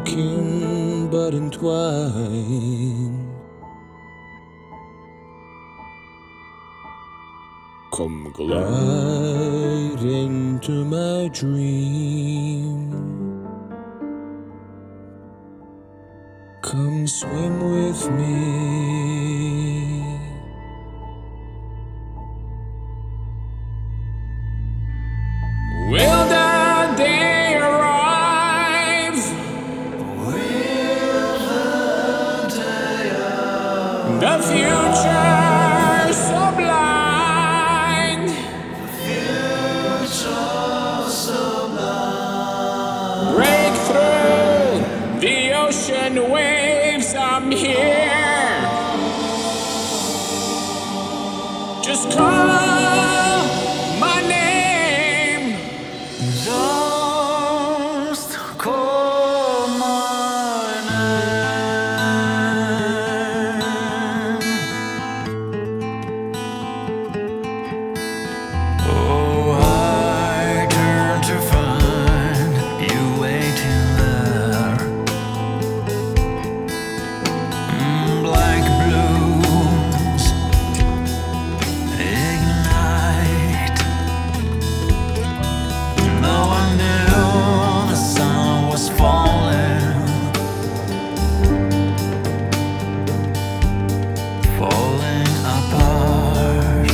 broken but entwined. Come glide into my dream. Come swim with me. Will the day arrive? Will the day arrive? The future so blind. Future sublime. Break through the ocean waves. I'm here. Just call my name. Just call my name. Oh, I turn to find you waiting there. Black blooms ignite. No one knew the sun was falling, falling apart.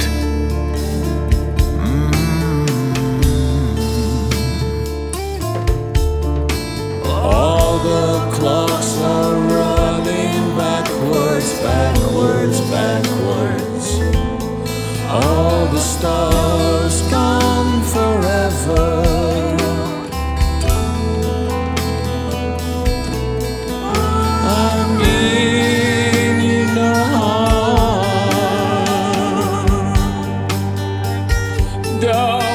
All the clocks are running backwards, backwards, backwards. All the stars gone forever. I mean you no harm.